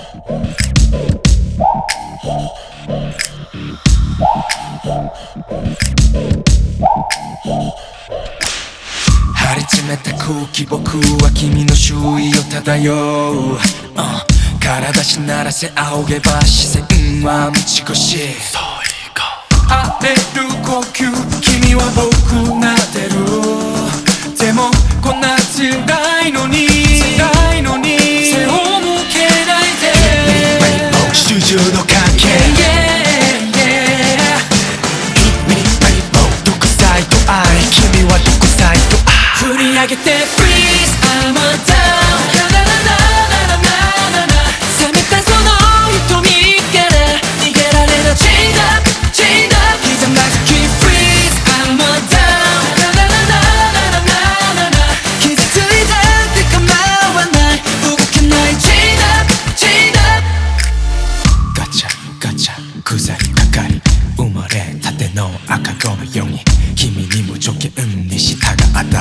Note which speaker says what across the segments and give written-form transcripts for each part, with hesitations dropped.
Speaker 1: 張り詰めた空気、僕は君の周囲を漂う、体しならせ仰げば視線は満ち越し、荒れる呼吸、君は僕なってる。でもこんな辛いのに背を向けないで。主従の関係、独裁と愛、君は独裁と愛。振り上げて Freeze I'm a down 冷めたその瞳から逃げられない Chained up Chained up 刻んだ時 Freeze I'm a down 傷ついたって構わない、動けない Chained up Chained up ガチャガチャ鎖かかり、生まれたての赤子のように君に無条件に従った。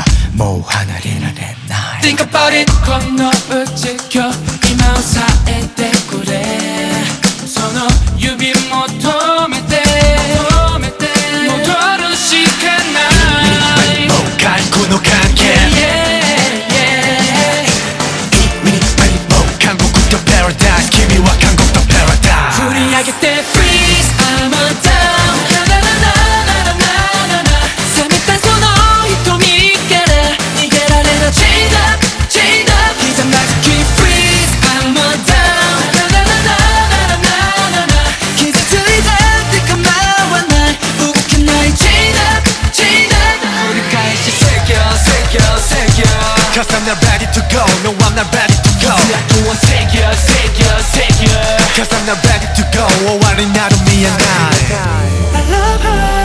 Speaker 1: もう離れられない。 Think about it このうち今日今をさえてくれ。その指求めて戻るしかない。もう解雇の関係、もう監獄とパラダイス、君は監獄とパラダイス。振り上げて Freeze I'm a down 冷めたその瞳から逃げられない Chained up Chained up 刻んだ時 Freeze I'm a down 傷ついたって構わない、動けない Chained up Chained up 繰り返し Secure Secure Secure Cause I'm not ready to go No I'm not ready to go 僕は Secure Secure Secure Cause I'm not ready to go 終わりなど見えない。 I love her